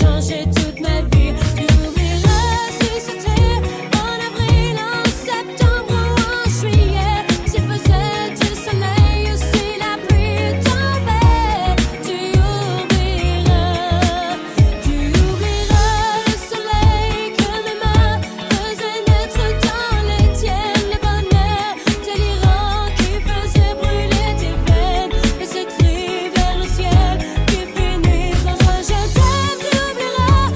changer toute ma vie. Tu oublieras si c'était en avril, en septembre ou en juillet. S'il faisait du soleil ou si la pluie tombait. Tu oublieras le soleil que mes mains faisaient naître dans les tiennes. Les bonheurs délirants qui faisaient brûler tes veines. Et ce cri vers le ciel qui finit par soi. Je t'aime, tu oublieras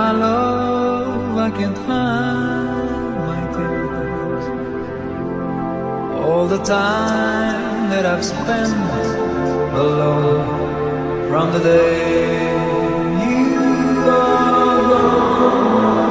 my love, I can't hide my tears. All the time that I've spent alone from the day you are gone.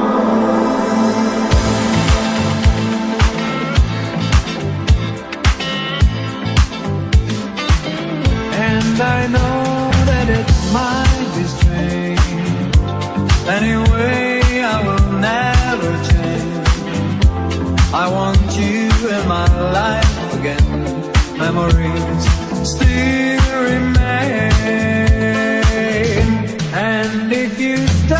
And I know that it might be strange. Anyway, I will never change. I want you in my life again. Memories still remain. And if you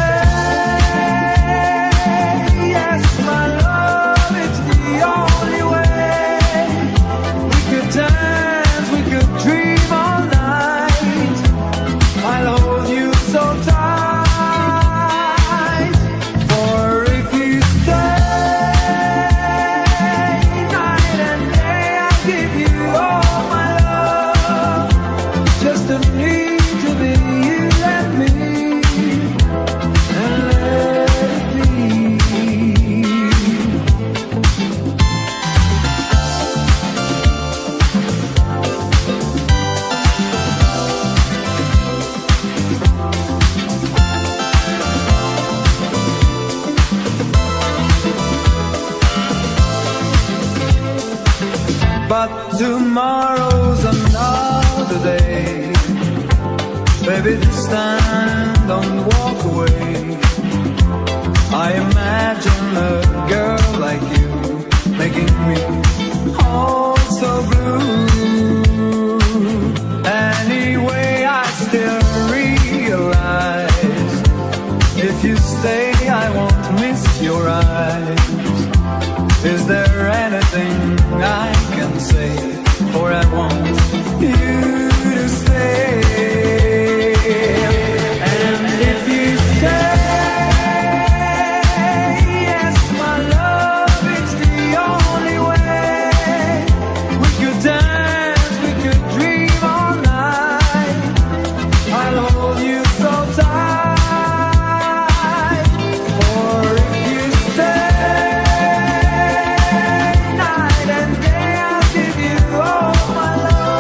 stay, yes, my love, it's the only way. We could dance, we could dream all night. I'll hold you so tight. For if you stay night and day, I'll give you all my love. Just a need to be you and me, and let it be. But tomorrow's another day. Baby, this time don't walk away. I imagine a girl like you making me all so blue. Anyway, I still realize if you stay, I won't miss your eyes. Is there anything I can say? For I want you to stay. And if you stay, yes, my love, it's the only way. We could dance, we could dream all night. I'll hold you so tight. For if you stay night and day, I'll give you all my love.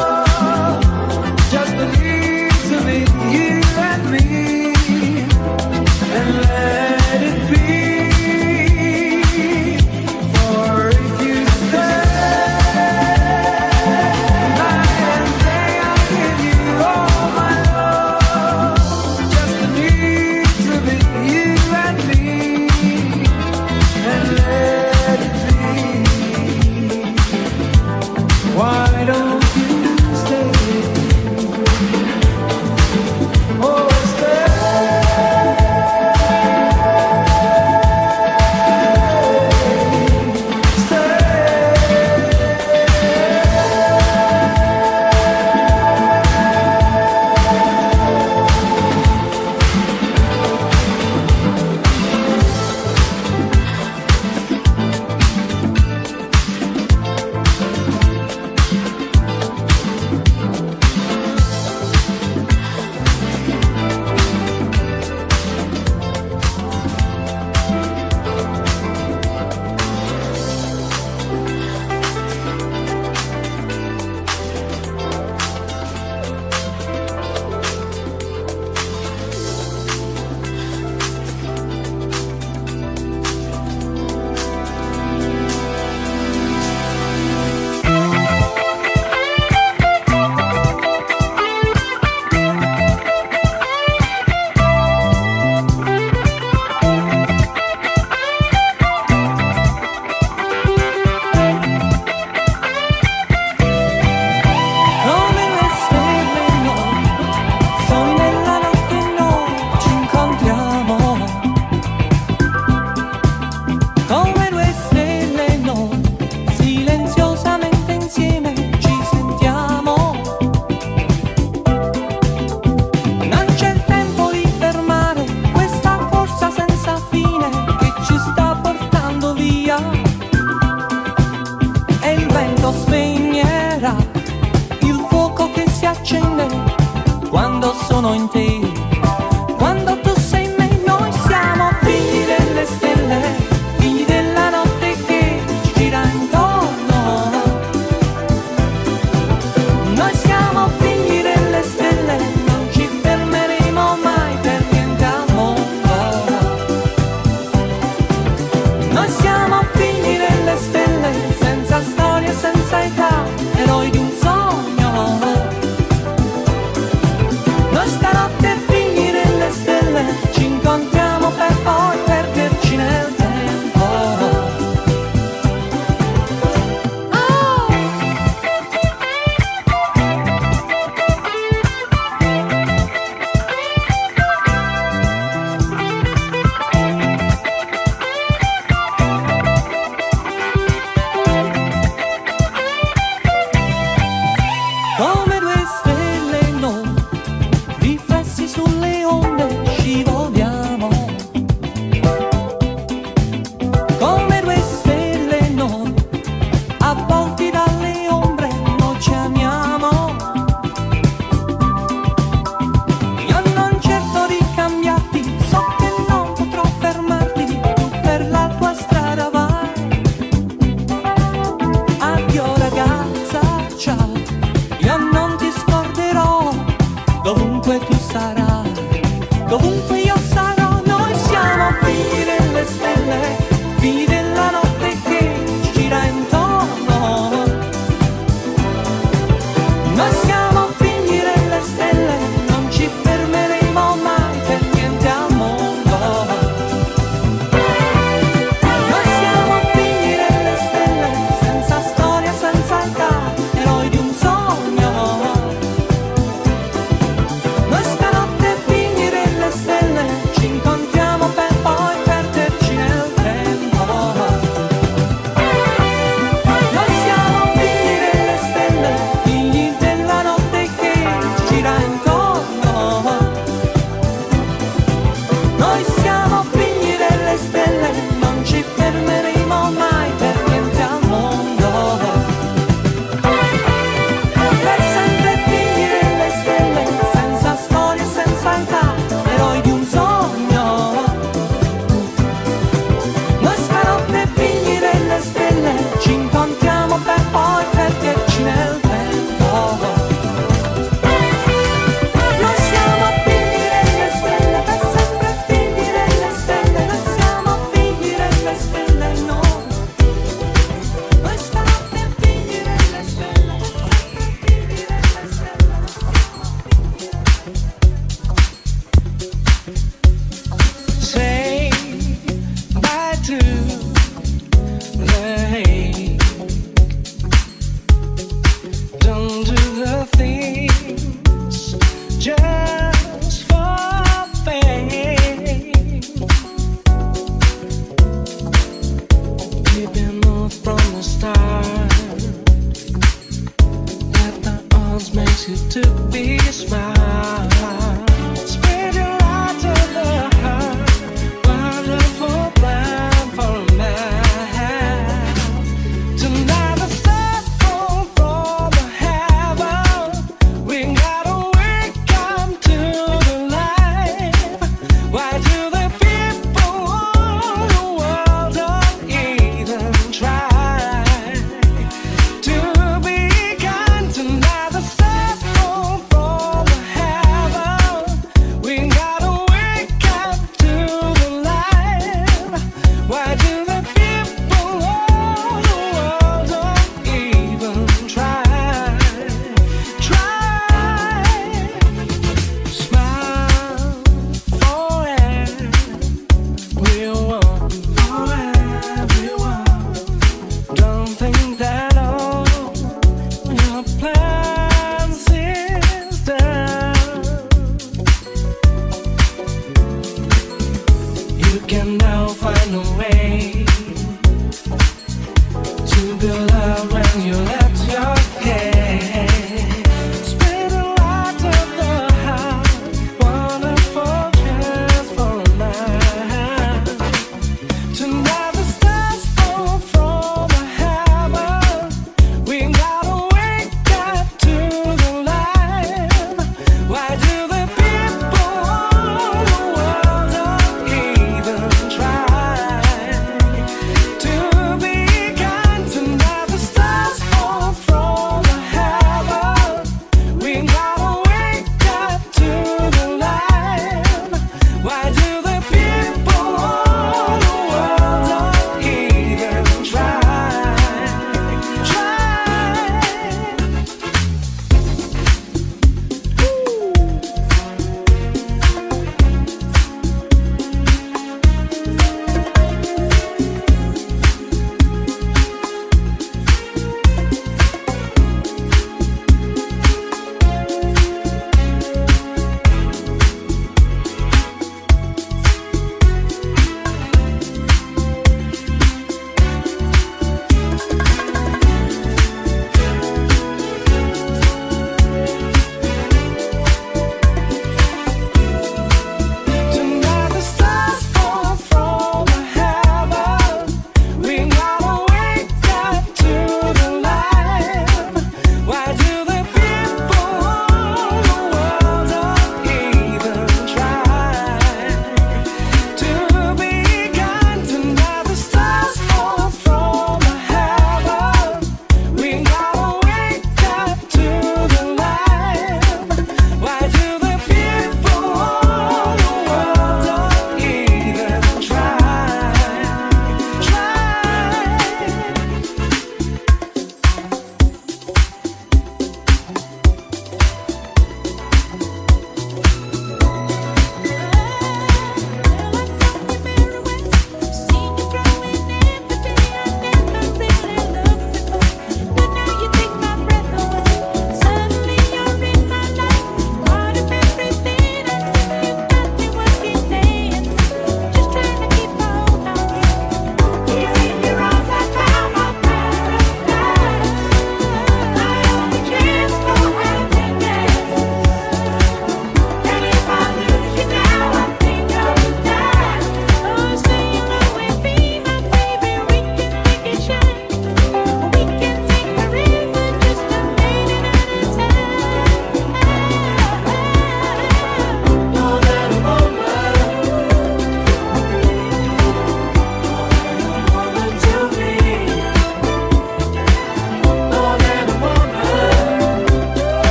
down to the things just for fame. We've been moved from the start that the odds makes you to be smart. Spread your light to the heart, wonderful plan for a man. Tonight the stars fall from heaven. We gotta wake up to the light. Why do the people all the world don't even try to be kind? Tonight the stars fall from heaven.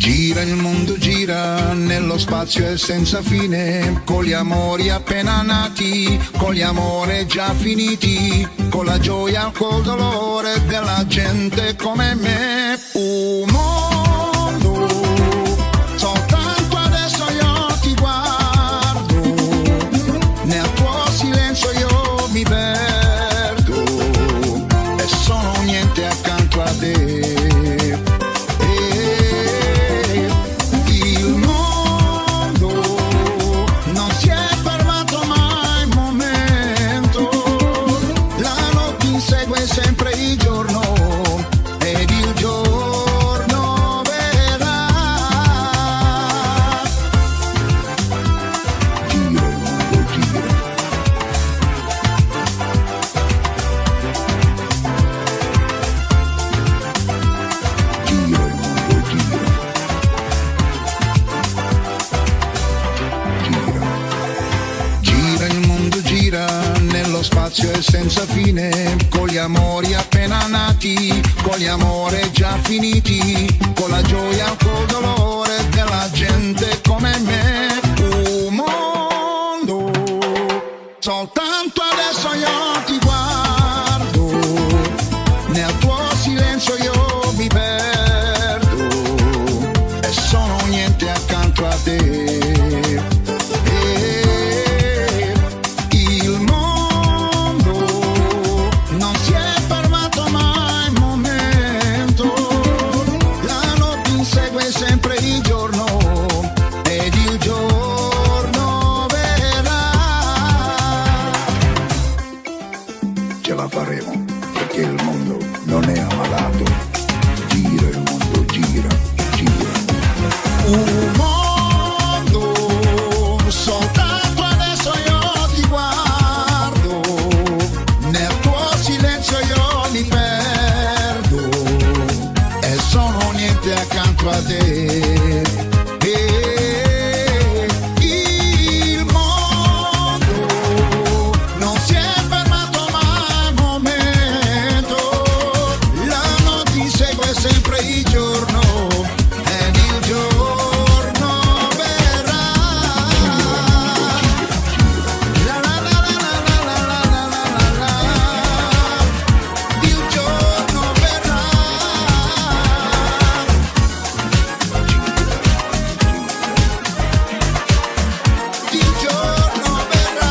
Gira il mondo, gira nello spazio e senza fine, con gli amori appena nati, con gli amori già finiti, con la gioia, col dolore della gente come me. Un mondo, soltanto adesso io ti guardo, nel tuo silenzio io mi perdo e sono niente accanto a te. Sempre il giorno ed il giorno verrà. Gira il mondo, gira. Gira il mondo, gira. Gira. Gira il mondo, gira nello spazio e senza fine, con gli amori appena nati, con gli amori già finiti, con la gioia, col dolore della gente come me. Un mondo, soltanto adesso io ti guardo, nel tuo silenzio io mi perdo e sono niente accanto a te. Sempre il giorno ed il giorno verrà. Ce la faremo perché il mondo non è ammalato. Gira il mondo, gira, gira. Un mondo, soltanto adesso io ti guardo, nel tuo silenzio io mi perdo e sono niente accanto a te. Il mondo non si è fermato mai un momento, l'anno ti segue sempre il giorno ed il giorno verrà. La la la la la la la la la la. Il giorno verrà. Il giorno verrà.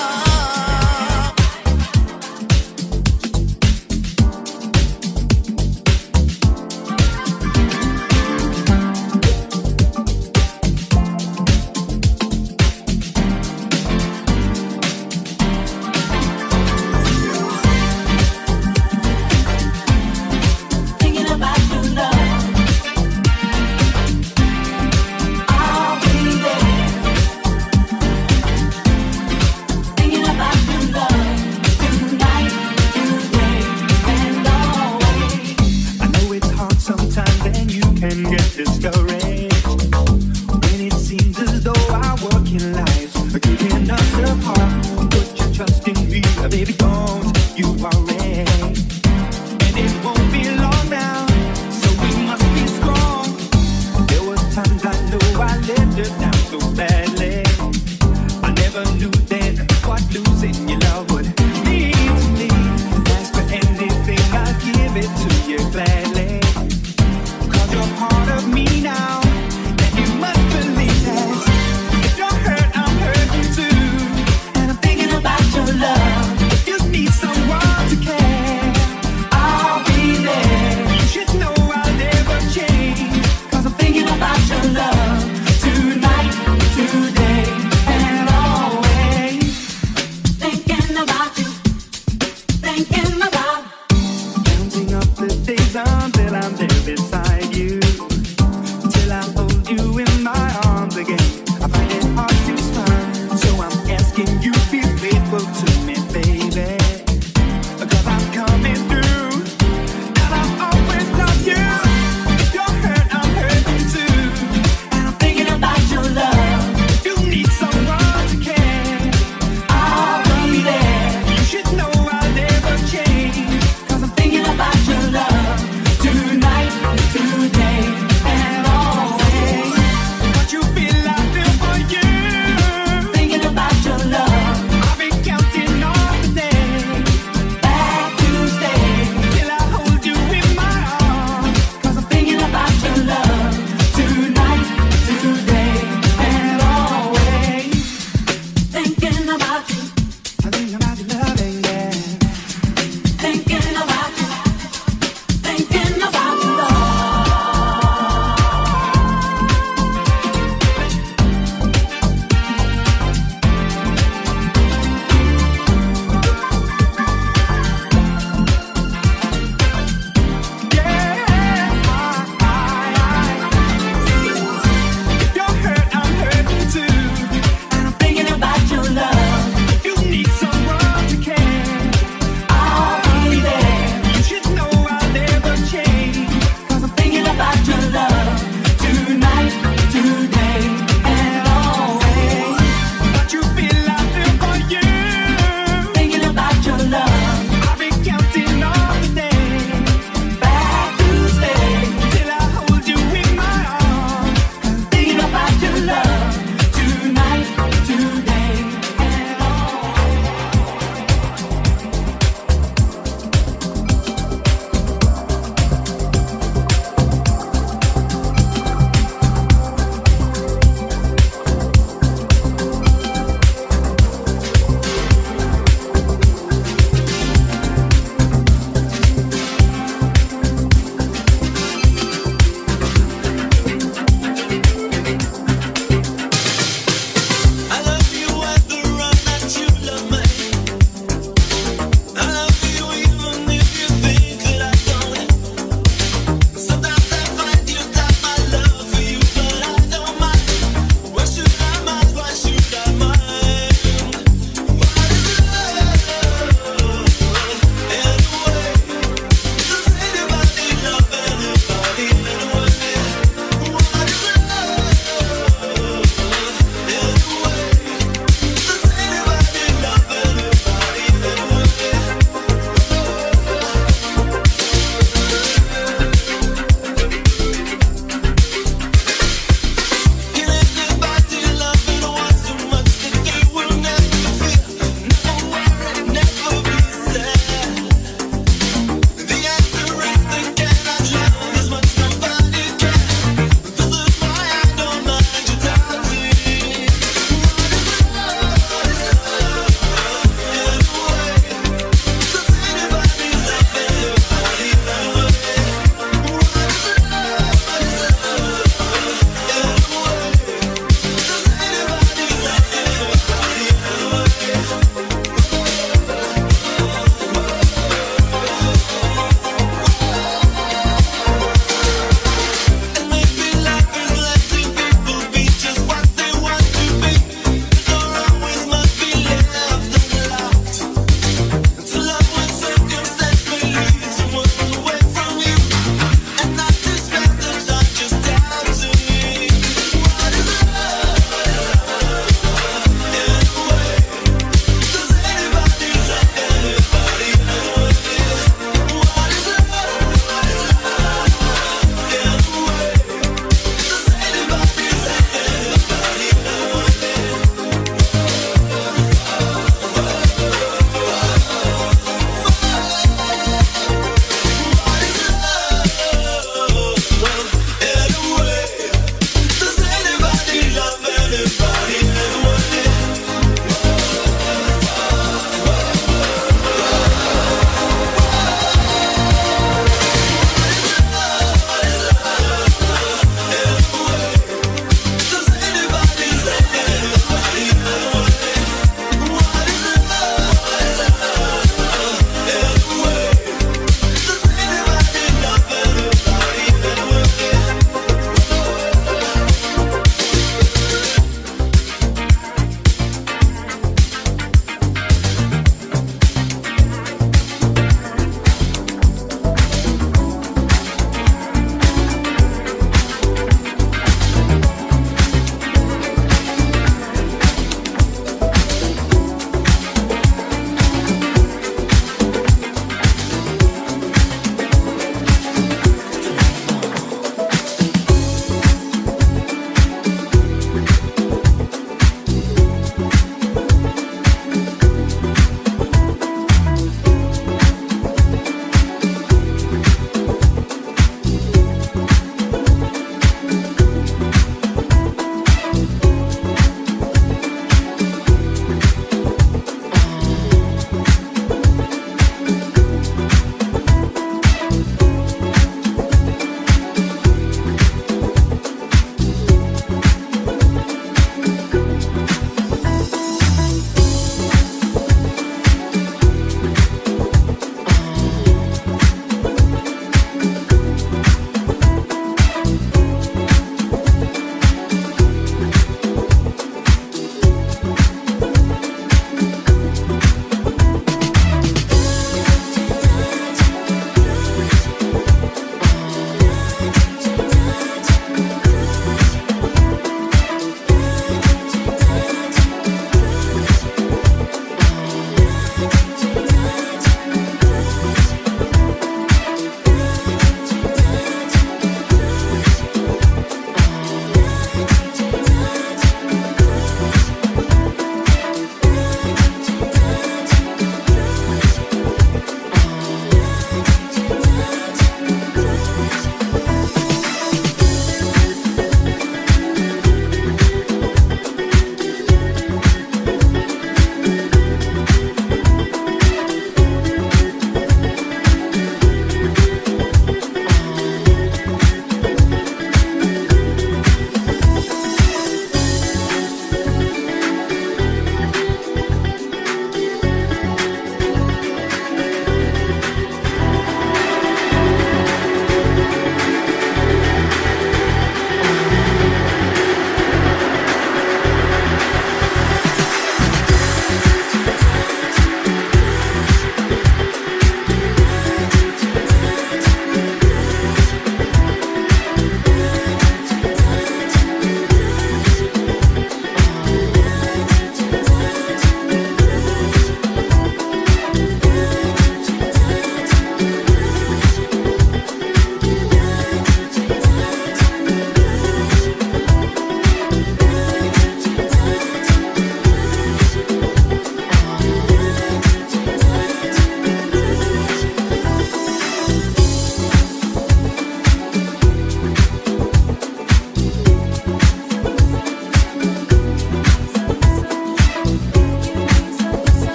Thinking about your love, I'll be there. Thinking about your love tonight, today, and always. I know it's hard sometimes and you can get discouraged when it seems as though our working lives are keeping us apart. Put your trust in me, baby, don't you worry. And it won't be long now, so we must be strong. There was times I know I let you down so badly. I never knew then what losing your love would mean to me. Ask for anything, I'll give it to you gladly. 'Cause you're part of me now.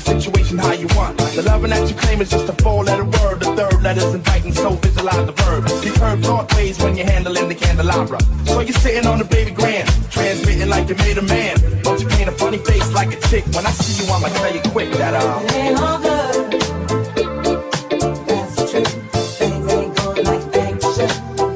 situation how you want. The loving that you claim is just a four-letter word. The third letter's inviting, so visualize the verb. Be curved thought ways when you're handling the candelabra. So you're sitting on the baby grand, transmitting like you made a man. But you paint a funny face like a chick. When I see you, I'ma tell you quick that it ain't all good. That's true. Things ain't going like things should.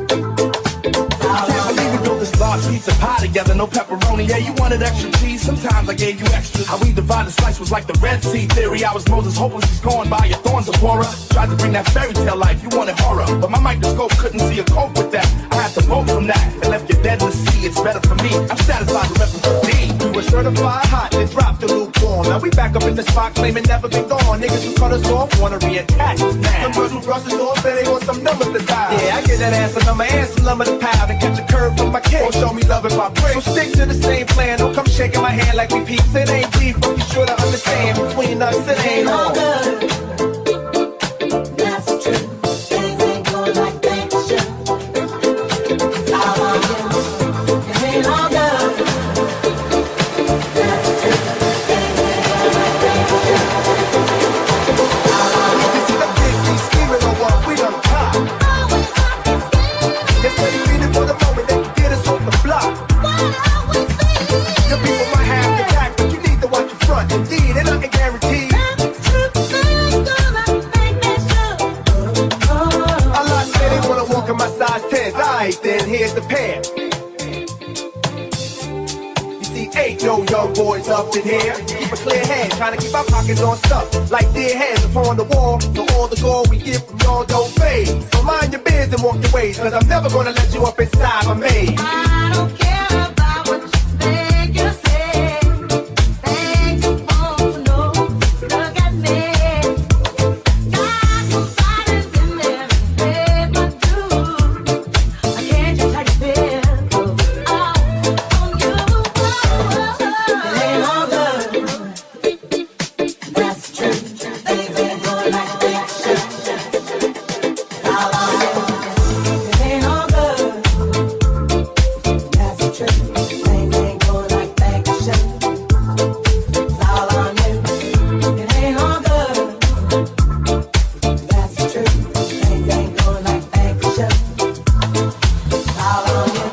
I can't believe we built this large pizza pie together, no pepperoni. Yeah, you wanted extra cheese. Sometimes I gave you extras. How we divided slice was like the Red Sea theory. I was Moses, hopeless, was going by your thorns of horror. Tried to bring that fairy tale life, you wanted horror, but my microscope couldn't see a cope with that. I had to vote from that and left you dead in the sea. It's better for me. I'm satisfied with reference D. We were certified hot, then dropped the lukewarm. Now we back up in the spot, claiming never been gone. Niggas who cut us off wanna reattach us now. Some girls who brush us off say they want some numbers to dial. Yeah, I get that ass a number and some lumber to pile. Then catch a curve from my kid. Or show me love if I break. So stick to the same plan. Don't come shaking my hand like we peeps. It ain't beef, but be sure to understand. Between us, it ain't all good. That's true. Things ain't going like they should. How are you? It ain't all good. That's true. Things ain't going like they should. How are you? You see the big B scheming on what we done caught. Always up and scheming. They say you mean it for the moment, they can get us off the block. Why always feel? Your people might have your back, but you need to watch your front. Indeed, and nothing guaranteed. That's true. Things going like they should. A lot say they wanna walk in my size 10s. Alright then, here's the pair. You see, ain't no young boys up in here. Keep a clear head, trying to keep our pockets on stuff. Like dear heads upon the wall. So all the gold we get from y'all don't fade. So mind your biz and walk your ways, cause I'm never gonna let you up inside my maze. I don't care about what you think you say. Things you want to know. Look at me. Got some fighters in there to pay my dues. I can't just how you feel. All on you. It ain't all good. That's true. Things ain't going like they should. All on you. It ain't all good. That's true. Things ain't going like they should. It's all on you. It ain't all good. That's true. Things ain't going like they should. It's all on you.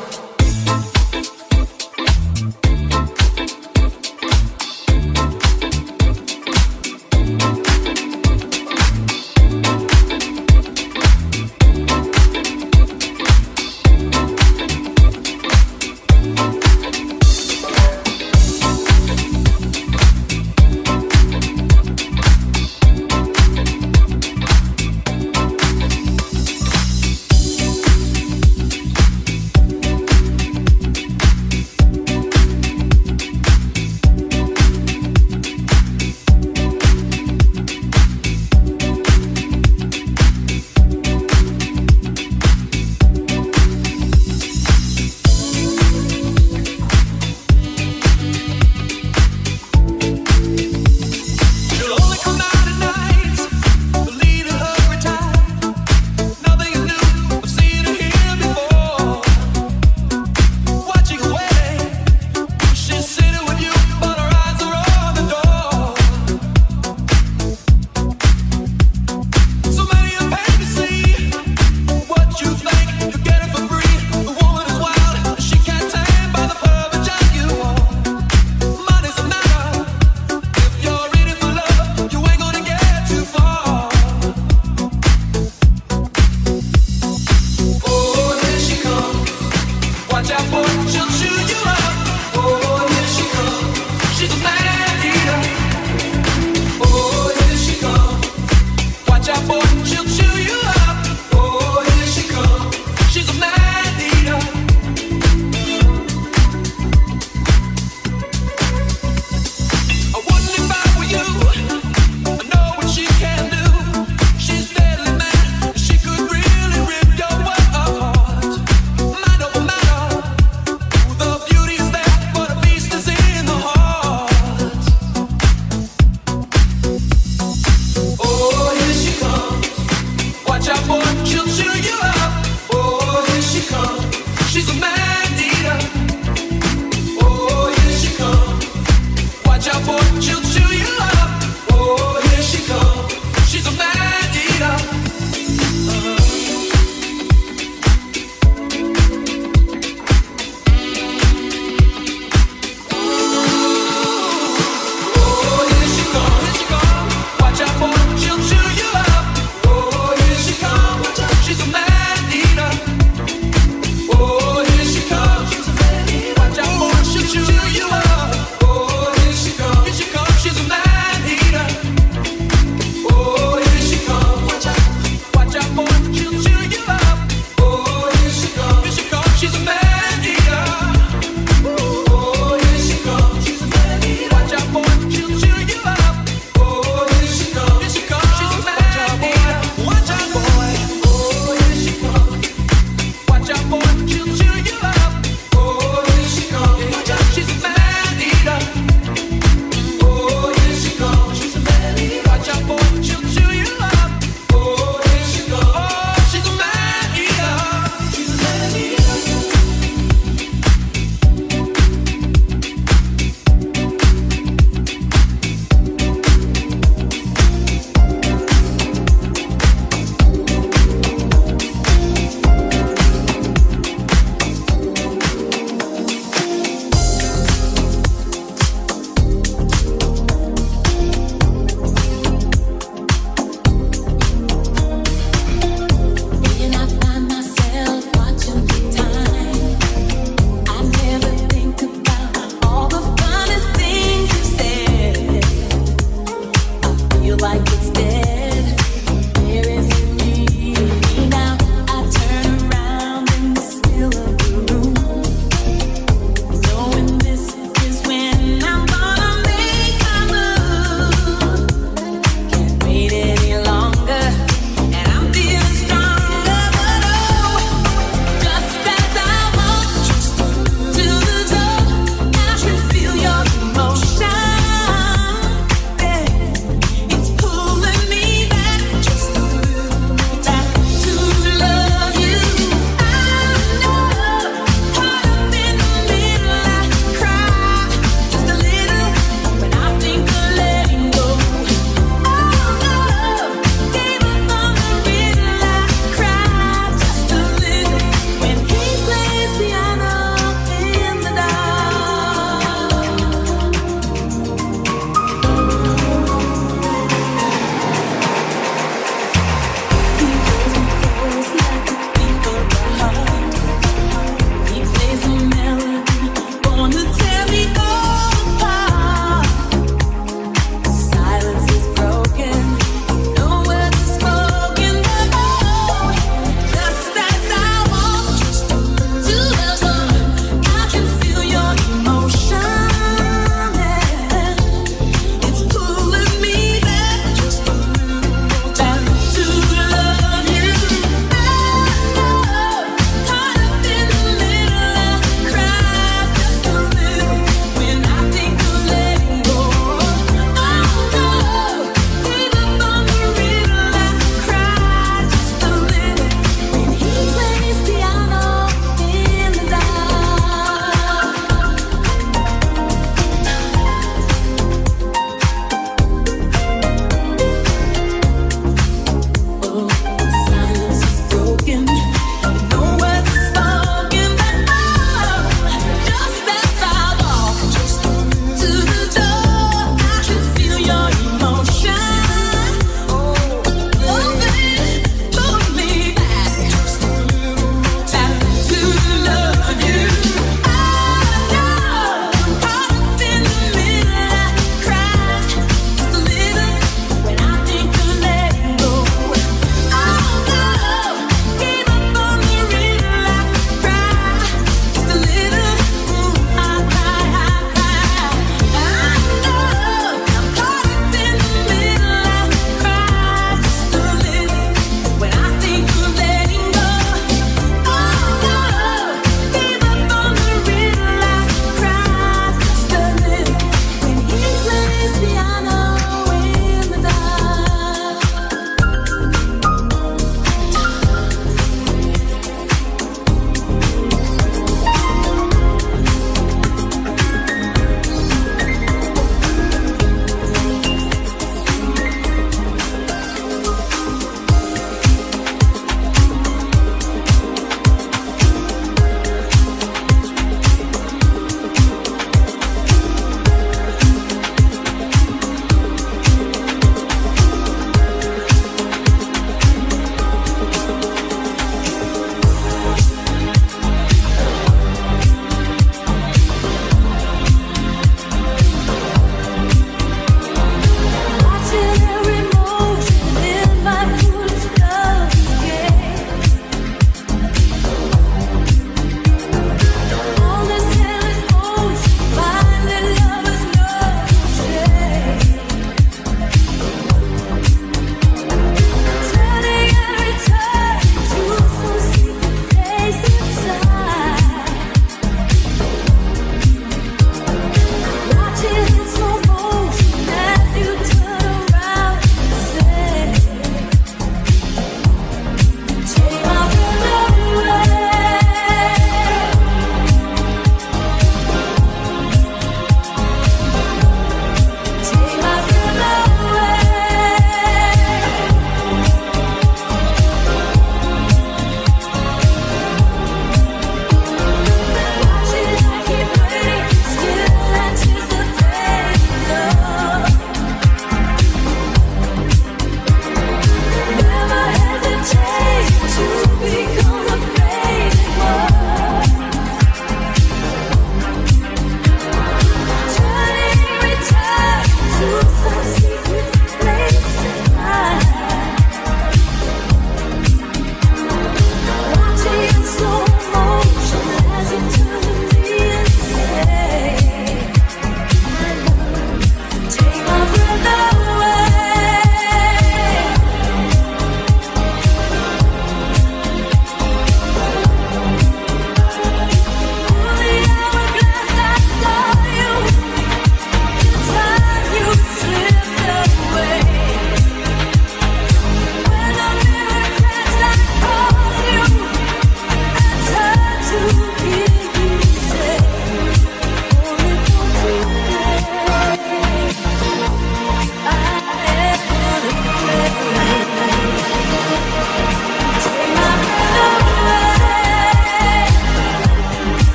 You'll only come out at night, believe in her time. Nothing is new, I've seen her here before. Watching her wedding, she's sitting with you, but her eyes are on the door. So many are paid to see what you think you get it for free. The woman is wild, she can't tame by the perfect job you want. Money's a matter. If you're in it for love, you ain't gonna get too far. Oh, here she comes. Watch out, boy, she'll chew you up. Oh, here she comes. She's a man eater. Oh, here she comes. Watch out, boy, she'll chew you up. Oh, here she comes. She's a man eater. I wouldn't if I were you. I know what she can do. She's deadly mad. She could really rip your world apart. Mind over matter. The beauty is there, but the beast is in the heart. Oh, here she comes.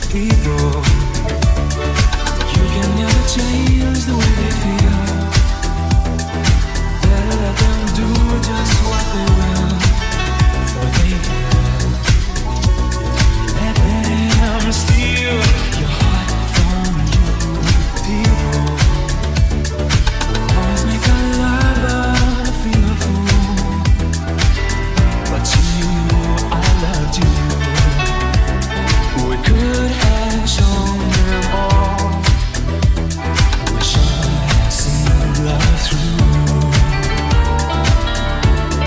people. You can never change the way they feel. Better let them do just what they will, for they will. Let them steal your heart from you, people. Always make a lover feel a fool, but you, I loved you. We could have shown them all. We should have seen love through.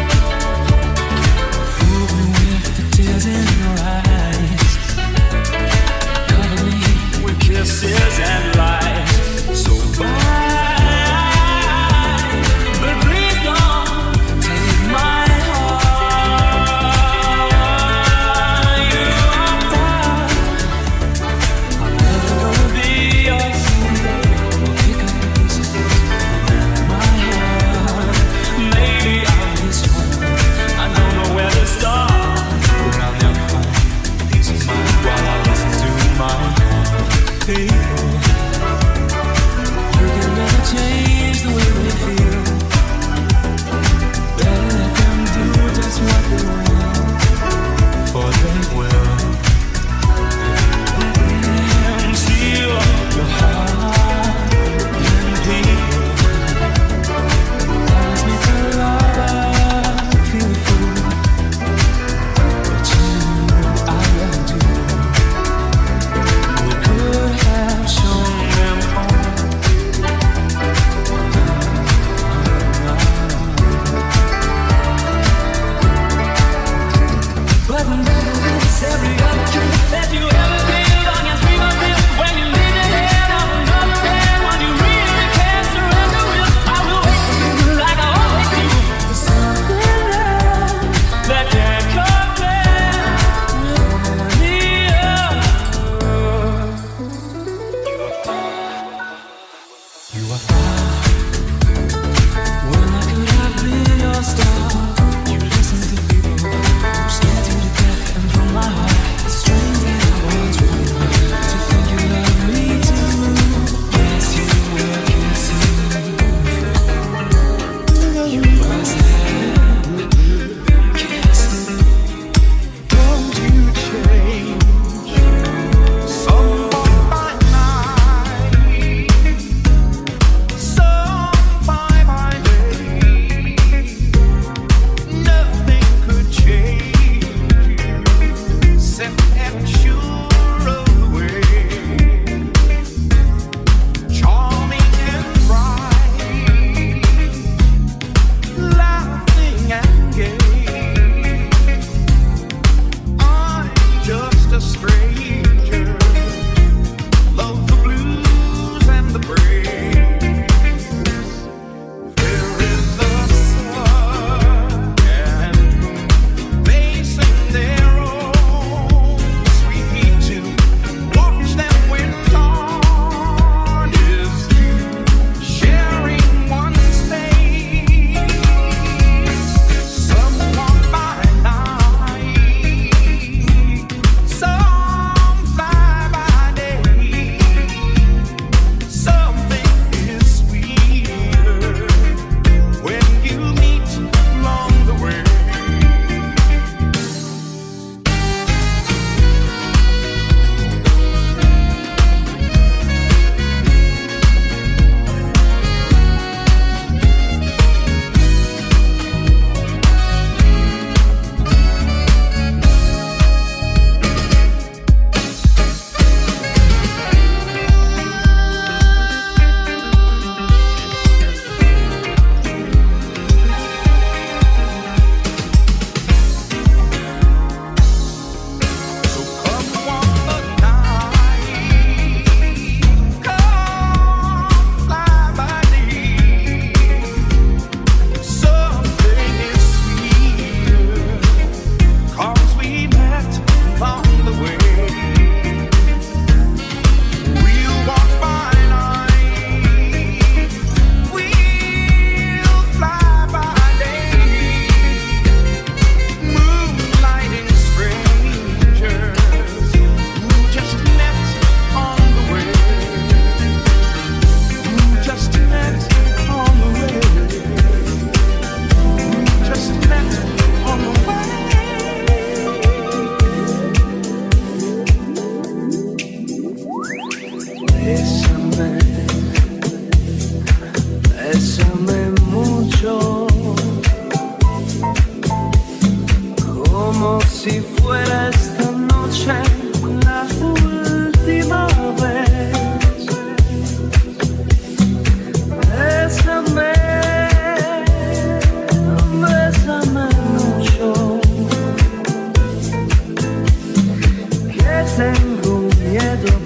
tengo miedo a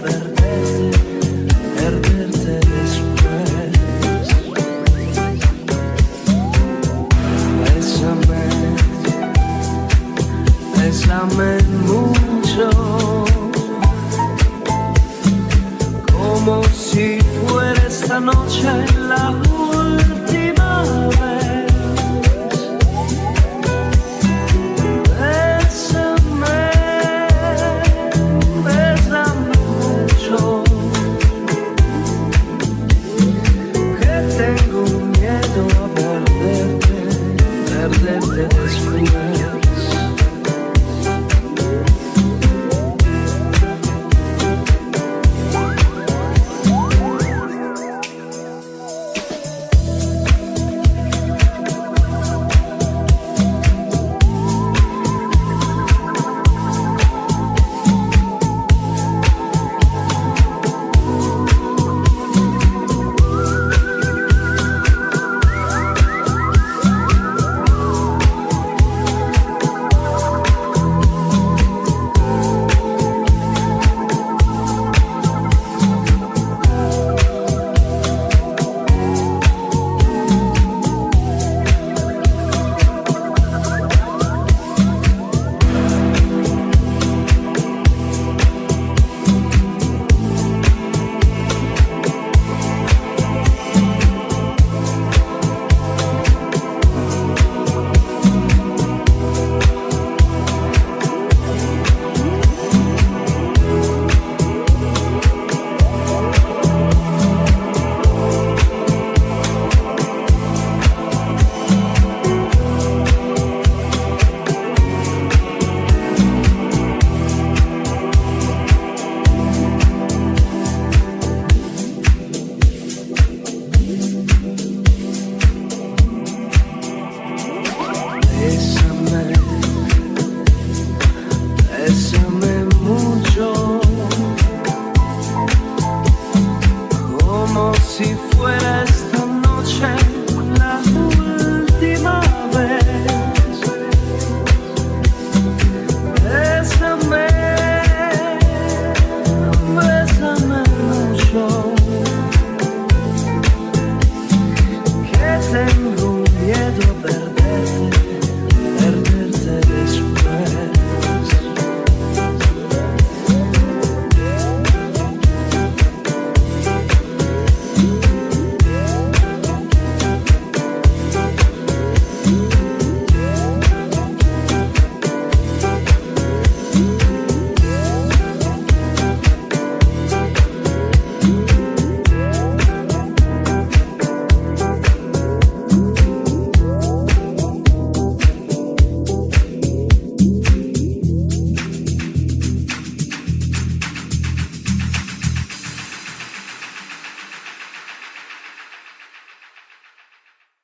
perderte después. Bésame mucho, como si fuera esta noche la última vez. Bésame mucho, que tengo miedo a perderte después. Bésame mucho, como si fuera